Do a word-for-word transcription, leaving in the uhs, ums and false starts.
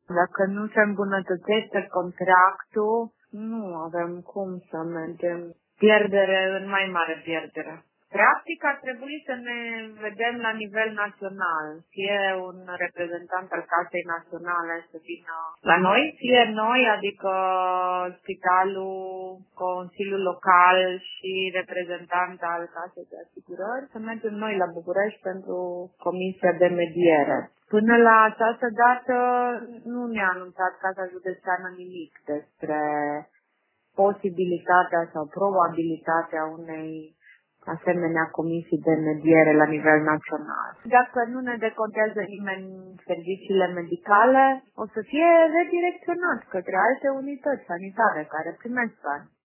Dacă nu se îmbunătățește contractul, nu avem cum să mergem. Pierdere în mai mare pierdere. Practic ar trebui să ne vedem la nivel național, fie un reprezentant al Casei Naționale să vină la noi, fie noi, adică spitalul, Consiliul Local și reprezentant al Casei de Asigurări, să mergem noi la București pentru Comisia de Mediere. Până la această dată nu ne-a anunțat Casa Județeană nimic despre posibilitatea sau probabilitatea unei asemenea comisii de mediere la nivel național. Dacă nu ne decontează nimeni serviciile medicale, o să fie redirecționat către alte unități sanitare care primesc bani.